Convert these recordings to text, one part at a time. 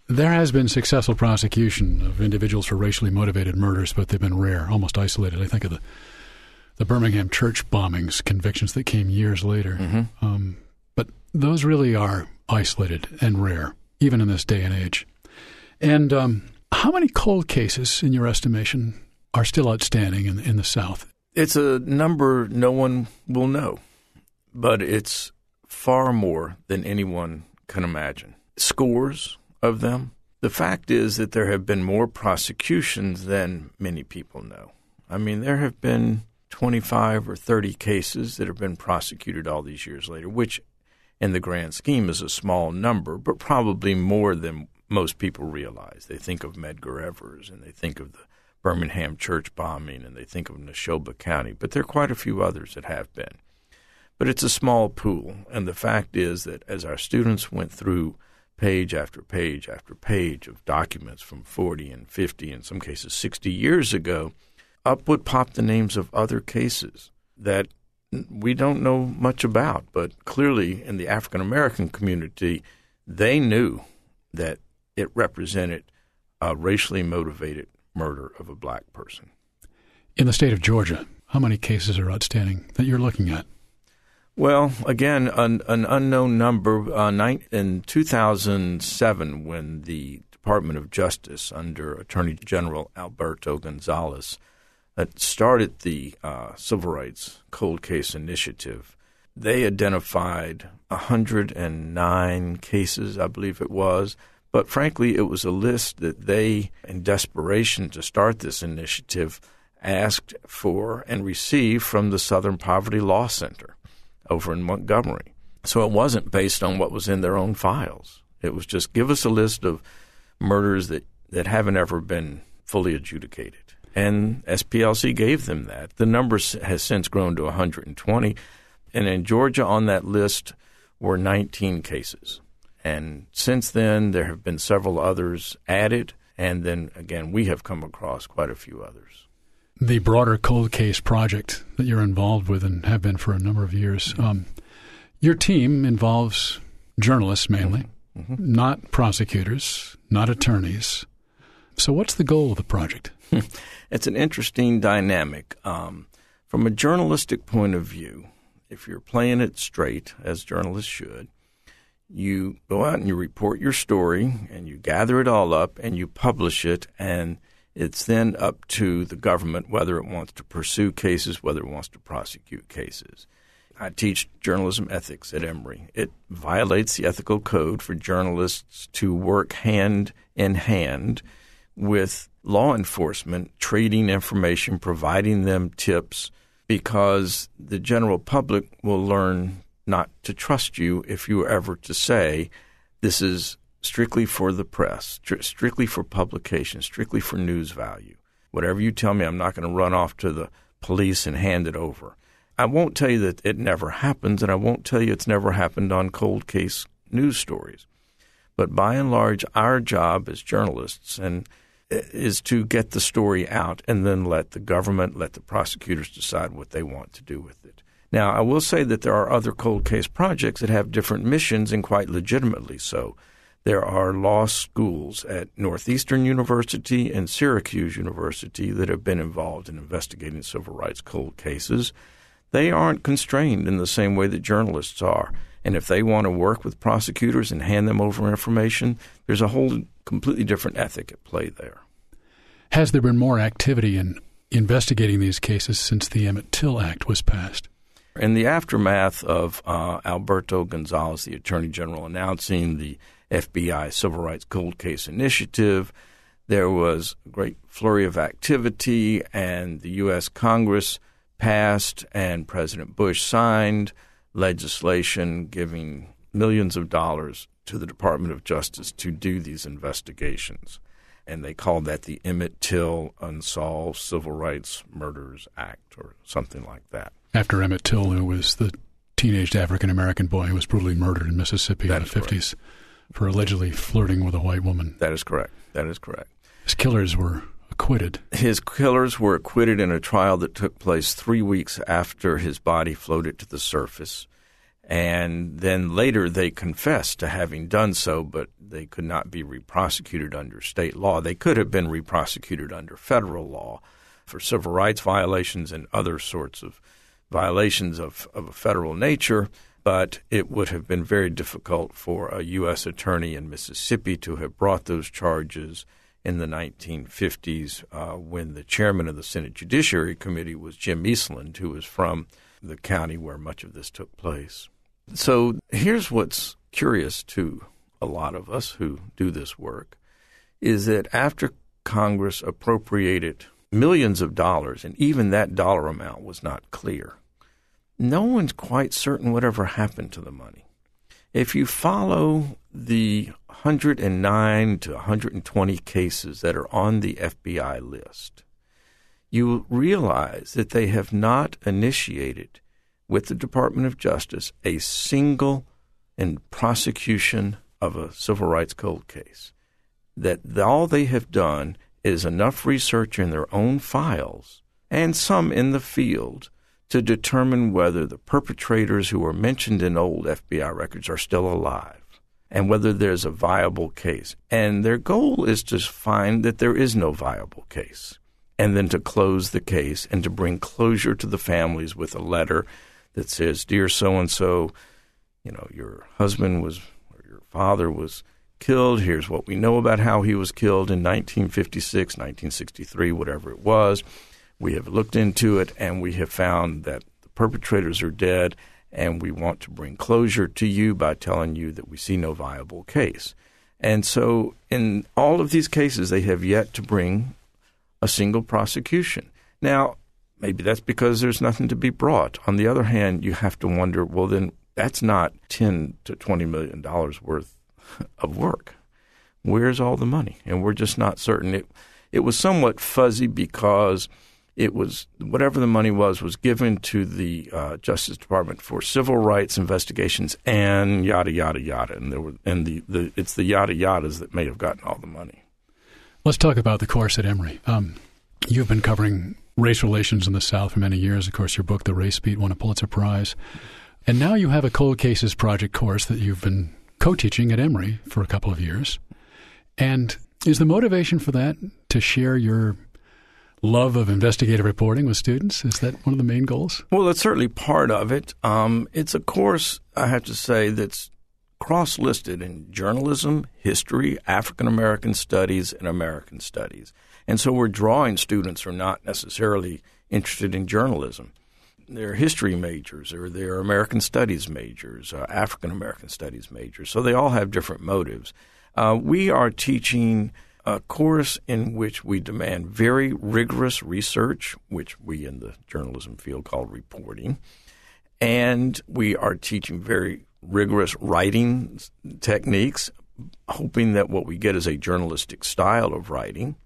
There has been successful prosecution of individuals for racially motivated murders, but they've been rare, almost isolated. I think of the Birmingham church bombings, convictions that came years later. Mm-hmm. But those really are isolated and rare, even in this day and age. And how many cold cases, in your estimation, are still outstanding in the South? It's a number no one will know, but it's far more than anyone can imagine. Scores of them. The fact is that there have been more prosecutions than many people know. I mean, there have been 25 or 30 cases that have been prosecuted all these years later, which in the grand scheme is a small number, but probably more than most people realize. They think of Medgar Evers, and they think of the Birmingham church bombing, and they think of Neshoba County, but there are quite a few others that have been. But it's a small pool, and the fact is that as our students went through page after page after page of documents from 40 and 50, in some cases 60 years ago, up would pop the names of other cases that we don't know much about. But clearly in the African-American community, they knew that it represented a racially motivated murder of a black person. In the state of Georgia, how many cases are outstanding that you're looking at? Well, again, an unknown number. In 2007, when the Department of Justice under Attorney General Alberto Gonzales started the Civil Rights Cold Case Initiative, they identified 109 cases, I believe it was. But frankly, it was a list that they, in desperation to start this initiative, asked for and received from the Southern Poverty Law Center over in Montgomery. So it wasn't based on what was in their own files. It was just give us a list of murders that haven't ever been fully adjudicated. And SPLC gave them that. The number has since grown to 120. And in Georgia on that list were 19 cases. And since then, there have been several others added. And then, again, we have come across quite a few others. The broader cold case project that you're involved with and have been for a number of years, your team involves journalists mainly, not prosecutors, not attorneys. So what's the goal of the project? It's an interesting dynamic. From a journalistic point of view, if you're playing it straight, as journalists should, you go out and you report your story and you gather it all up and you publish it, and it's then up to the government whether it wants to pursue cases, whether it wants to prosecute cases. I teach journalism ethics at Emory. It violates the ethical code for journalists to work hand in hand with law enforcement, trading information, providing them tips, because the general public will learn not to trust you if you were ever to say this is strictly for the press, strictly for publication, strictly for news value. Whatever you tell me, I'm not going to run off to the police and hand it over. I won't tell you that it never happens, and I won't tell you it's never happened on cold case news stories. But by and large, our job as journalists is to get the story out and then let the government, let the prosecutors decide what they want to do with it. Now, I will say that there are other cold case projects that have different missions, and quite legitimately so. There are law schools at Northeastern University and Syracuse University that have been involved in investigating civil rights cold cases. They aren't constrained in the same way that journalists are. And if they want to work with prosecutors and hand them over information, there's a whole completely different ethic at play there. Has there been more activity in investigating these cases since the Emmett Till Act was passed? In the aftermath of Alberto Gonzales, the Attorney General, announcing the FBI Civil Rights Cold Case Initiative, there was a great flurry of activity, and the U.S. Congress passed and President Bush signed legislation giving millions of dollars to the Department of Justice to do these investigations. And they called that the Emmett Till Unsolved Civil Rights Murders Act or something like that. After Emmett Till, who was the teenaged African-American boy who was brutally murdered in Mississippi in the 50s for allegedly flirting with a white woman. That is correct. That is correct. His killers were acquitted. His killers were acquitted in a trial that took place 3 weeks after his body floated to the surface. And then later they confessed to having done so, but they could not be reprosecuted under state law. They could have been reprosecuted under federal law for civil rights violations and other sorts of violations of a federal nature, but it would have been very difficult for a U.S. attorney in Mississippi to have brought those charges in the 1950s when the chairman of the Senate Judiciary Committee was Jim Eastland, who was from the county where much of this took place. So here's what's curious to a lot of us who do this work, is that after Congress appropriated millions of dollars, and even that dollar amount was not clear, no one's quite certain whatever happened to the money. If you follow the 109 to 120 cases that are on the FBI list, you will realize that they have not initiated with the Department of Justice a single prosecution of a civil rights cold case. That all they have done is enough research in their own files and some in the field to determine whether the perpetrators who are mentioned in old FBI records are still alive and whether there's a viable case. And their goal is to find that there is no viable case, and then to close the case and to bring closure to the families with a letter that says, "Dear so-and-so, your husband or your father was killed. Here's what we know about how he was killed in 1956, 1963, whatever it was. We have looked into it, and we have found that the perpetrators are dead, and we want to bring closure to you by telling you that we see no viable case." And so in all of these cases, they have yet to bring a single prosecution. Now, maybe that's because there's nothing to be brought. On the other hand, you have to wonder, well, then that's not $10 to $20 million worth of work. Where's all the money? And we're just not certain. It was somewhat fuzzy because it was whatever the money was given to the Justice Department for civil rights investigations and yada yada yada, it's the yada yadas that may have gotten all the money. Let's talk about the course at Emory. You've been covering race relations in the South for many years. Of course, your book, The Race Beat, won a Pulitzer Prize. And now you have a Cold Cases Project course that you've been co-teaching at Emory for a couple of years. And is the motivation for that to share your love of investigative reporting with students? Is that one of the main goals? Well, that's certainly part of it. It's a course, I have to say, that's cross-listed in journalism, history, African-American studies, and American studies. And so we're drawing students who are not necessarily interested in journalism. They're history majors or they're American studies majors, African-American studies majors. So they all have different motives. We are teaching a course in which we demand very rigorous research, which we in the journalism field call reporting. And we are teaching very rigorous writing techniques, hoping that what we get is a journalistic style of writing.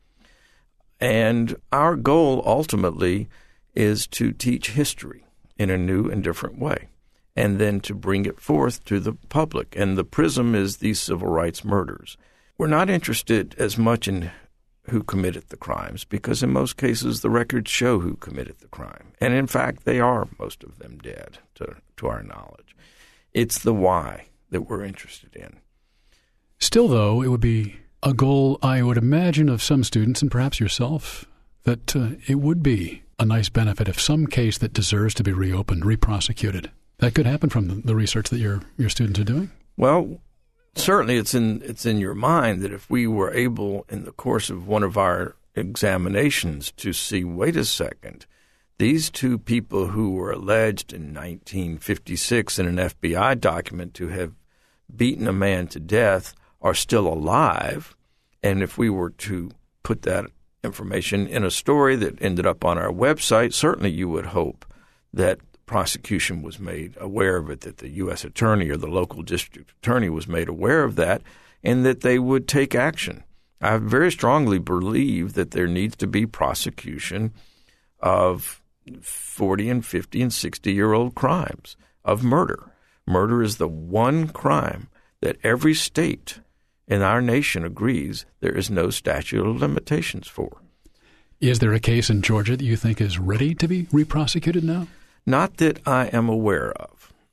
And our goal ultimately is to teach history in a new and different way, and then to bring it forth to the public. And the prism is these civil rights murders. We're not interested as much in who committed the crimes, because in most cases the records show who committed the crime. And in fact, they are, most of them, dead, to our knowledge. It's the why that we're interested in. Still, though, it would be a goal, I would imagine, of some students, and perhaps yourself, that it would be a nice benefit if some case that deserves to be reopened, reprosecuted. That could happen from the research that your students are doing? Well, certainly it's in your mind that if we were able in the course of one of our examinations to see, wait a second, these two people who were alleged in 1956 in an FBI document to have beaten a man to death are still alive, and if we were to put that information in a story that ended up on our website, certainly you would hope that the prosecution was made aware of it, that the U.S. attorney or the local district attorney was made aware of that, and that they would take action. I very strongly believe that there needs to be prosecution of 40 and 50 and 60-year-old crimes of murder. Murder is the one crime that every state in our nation agrees there is no statute of limitations for. Is there a case in Georgia that you think is ready to be reprosecuted now? Not that I am aware of.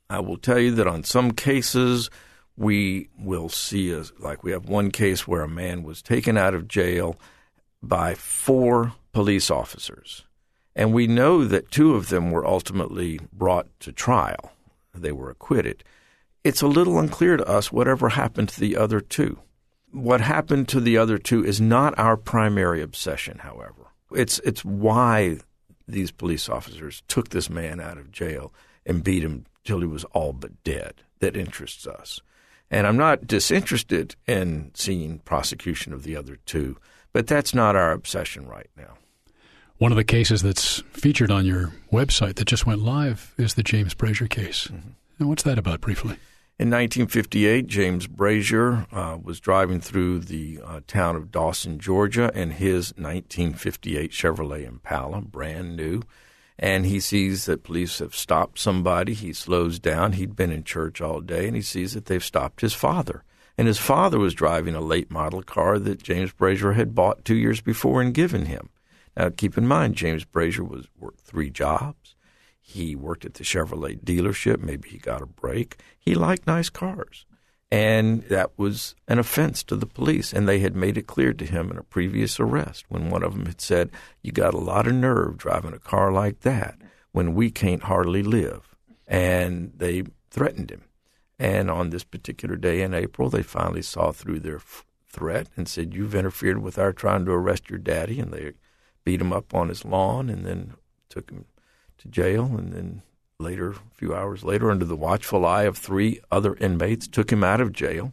I will tell you that on some cases we will see, like we have one case where a man was taken out of jail by 4 police officers. And we know that 2 of them were ultimately brought to trial. They were acquitted. It's a little unclear to us whatever happened to the other 2. What happened to the other 2 is not our primary obsession, however. It's why these police officers took this man out of jail and beat him till he was all but dead that interests us. And I'm not disinterested in seeing prosecution of the other 2, but that's not our obsession right now. One of the cases that's featured on your website that just went live is the James Brazier case. Mm-hmm. And what's that about briefly? In 1958, James Brazier was driving through the town of Dawson, Georgia, in his 1958 Chevrolet Impala, brand new. And he sees that police have stopped somebody. He slows down. He'd been in church all day, and he sees that they've stopped his father. And his father was driving a late model car that James Brazier had bought 2 years before and given him. Now, keep in mind, James Brazier worked 3 jobs. He worked at the Chevrolet dealership. Maybe he got a break. He liked nice cars. And that was an offense to the police, and they had made it clear to him in a previous arrest when one of them had said, "You got a lot of nerve driving a car like that when we can't hardly live." And they threatened him. And on this particular day in April, they finally saw through their threat and said, "You've interfered with our trying to arrest your daddy," and they beat him up on his lawn and then took him to jail, and then later, a few hours later, under the watchful eye of 3 other inmates, took him out of jail,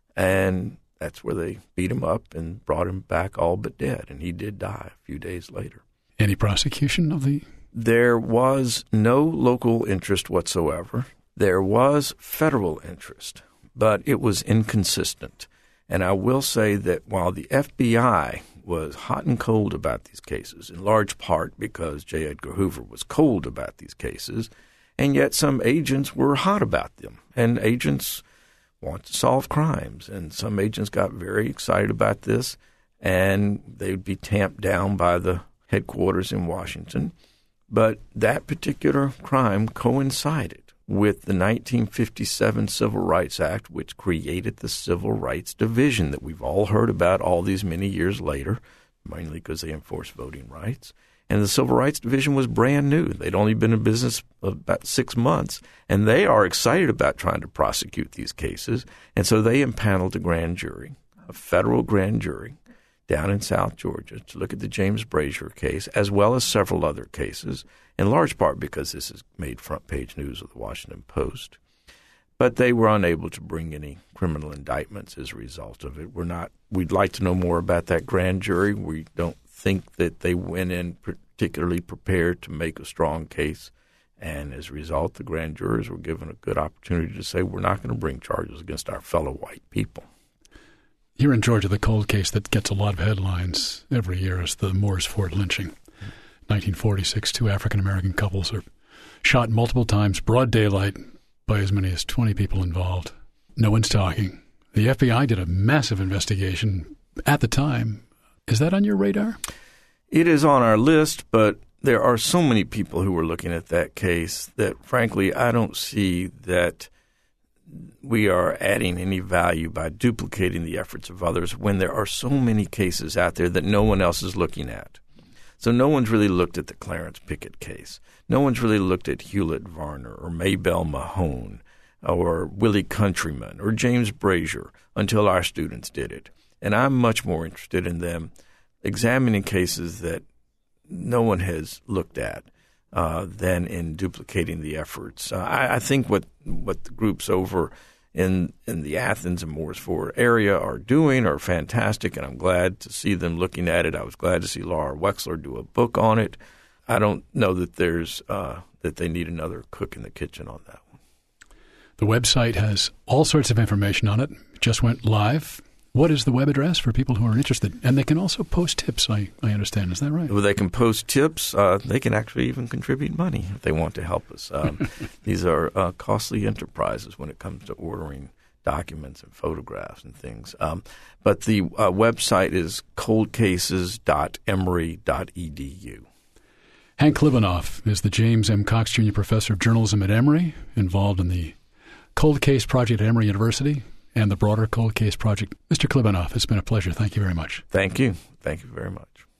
and that's where they beat him up and brought him back all but dead, and he did die a few days later. Any prosecution of the... There was no local interest whatsoever. There was federal interest, but it was inconsistent. And I will say that while the FBI was hot and cold about these cases, in large part because J. Edgar Hoover was cold about these cases, and yet some agents were hot about them. And agents want to solve crimes, and some agents got very excited about this, and they would be tamped down by the headquarters in Washington. But that particular crime coincided with the 1957 Civil Rights Act, which created the Civil Rights Division that we've all heard about all these many years later, mainly because they enforced voting rights. And the Civil Rights Division was brand new. They'd only been in business about 6 months, and they are excited about trying to prosecute these cases. And so they impaneled a grand jury, a federal grand jury, down in South Georgia to look at the James Brazier case, as well as several other cases, in large part because this has made front-page news of the Washington Post. But they were unable to bring any criminal indictments as a result of it. We'd like to know more about that grand jury. We don't think that they went in particularly prepared to make a strong case. And as a result, the grand jurors were given a good opportunity to say, we're not going to bring charges against our fellow white people. Here in Georgia, the cold case that gets a lot of headlines every year is the Moores Ford lynching. 1946, 2 African-American couples are shot multiple times, broad daylight, by as many as 20 people involved. No one's talking. The FBI did a massive investigation at the time. Is that on your radar? It is on our list, but there are so many people who are looking at that case that, frankly, I don't see that we are adding any value by duplicating the efforts of others when there are so many cases out there that no one else is looking at. So no one's really looked at the Clarence Pickett case. No one's really looked at Hewlett Varner or Maybelle Mahone or Willie Countryman or James Brazier until our students did it. And I'm much more interested in them examining cases that no one has looked at than in duplicating the efforts. I think what the groups over in the Athens and Moores Ford area are doing are fantastic, and I'm glad to see them looking at it. I was glad to see Laura Wexler do a book on it. I don't know that there's that they need another cook in the kitchen on that one. The website has all sorts of information on it. It just went live. What is the web address for people who are interested? And they can also post tips, I understand. Is that right? Well, they can post tips. They can actually even contribute money if they want to help us. These are costly enterprises when it comes to ordering documents and photographs and things. But the website is coldcases.emory.edu. Hank Klibanoff is the James M. Cox Jr. Professor of Journalism at Emory, involved in the Cold Case Project at Emory University and the broader Cold Case Project. Mr. Klibanoff, it's been a pleasure. Thank you very much. Thank you. Thank you very much.